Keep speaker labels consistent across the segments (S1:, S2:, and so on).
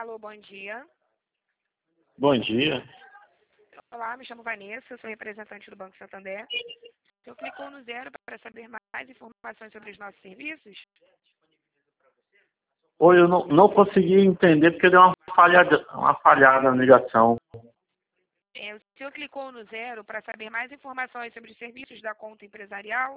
S1: Alô, bom dia.
S2: Bom dia.
S1: Olá, me chamo Vanessa, sou representante do Banco Santander. O senhor clicou no 0 para saber mais informações sobre os nossos serviços?
S2: Oi, eu não consegui entender porque deu uma falhada na ligação.
S1: O senhor clicou no 0 para saber mais informações sobre os serviços da conta empresarial?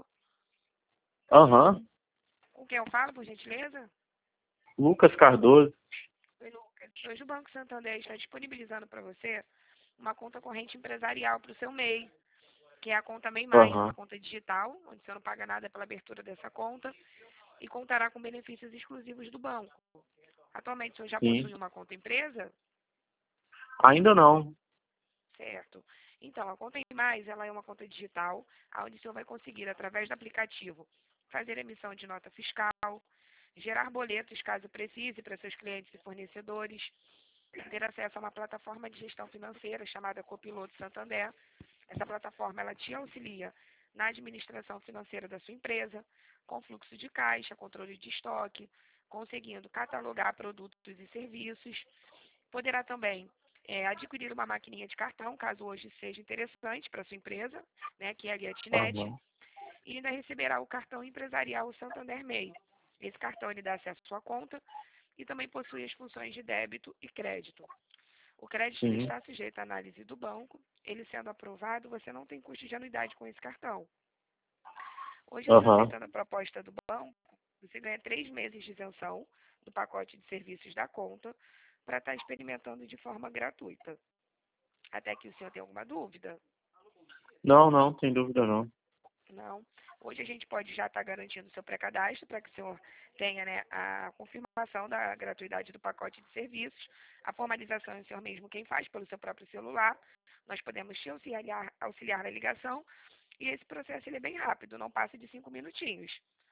S2: Aham.
S1: Com quem eu falo, por gentileza?
S2: Lucas Cardoso.
S1: Oi, Lucas. Hoje o Banco Santander está disponibilizando para você uma conta corrente empresarial para o seu MEI, que é a conta MEI Mais, uma
S2: Aham.
S1: conta digital, onde você não paga nada pela abertura dessa conta e contará com benefícios exclusivos do banco. Atualmente, o senhor já
S2: Sim.
S1: possui uma conta empresa?
S2: Ainda não.
S1: Certo. Então, a conta em mais, ela é uma conta digital, onde o senhor vai conseguir, através do aplicativo, fazer emissão de nota fiscal, gerar boletos, caso precise, para seus clientes e fornecedores, ter acesso a uma plataforma de gestão financeira chamada Copiloto Santander. Essa plataforma, ela te auxilia na administração financeira da sua empresa, com fluxo de caixa, controle de estoque, conseguindo catalogar produtos e serviços. Poderá também adquirir uma maquininha de cartão, caso hoje seja interessante para a sua empresa, né, que é a GetNet,
S2: Aham.
S1: e ainda receberá o cartão empresarial Santander MEI. Esse cartão ele dá acesso à sua conta e também possui as funções de débito e crédito. O crédito ele
S2: Sim.
S1: está sujeito à análise do banco. Ele sendo aprovado, você não tem custo de anuidade com esse cartão. Hoje, você
S2: Aham.
S1: aceitando a proposta do banco, você ganha 3 meses de isenção do pacote de serviços da conta para estar experimentando de forma gratuita. Até que o senhor tem alguma dúvida?
S2: Não, tem dúvida não.
S1: Não. Hoje a gente pode já estar garantindo o seu pré-cadastro para que o senhor tenha, né, a confirmação da gratuidade do pacote de serviços. A formalização é o senhor mesmo quem faz pelo seu próprio celular. Nós podemos te auxiliar na ligação e esse processo ele é bem rápido, não passa de 5 minutinhos.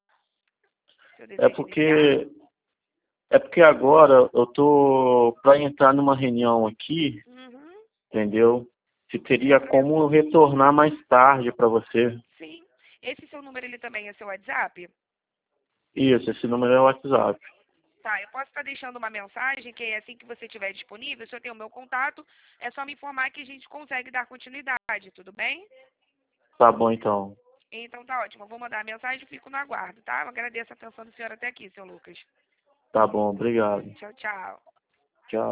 S1: O senhor
S2: É
S1: deseja iniciar?
S2: porque é porque agora eu tô para entrar numa reunião aqui,
S1: Uhum,
S2: entendeu? Se
S1: sem
S2: teria
S1: problema.
S2: como eu retornar mais tarde para você.
S1: Sim. Esse seu número ele também é seu WhatsApp?
S2: Isso, esse número é o WhatsApp.
S1: Tá, eu posso estar deixando uma mensagem que assim que você estiver disponível, se eu tenho o meu contato, é só me informar que a gente consegue dar continuidade, tudo bem?
S2: Tá bom então.
S1: Então tá ótimo, eu vou mandar a mensagem e fico no aguardo, tá? Eu agradeço a atenção do senhor até aqui, seu Lucas.
S2: Tá bom, obrigado.
S1: Tchau, tchau.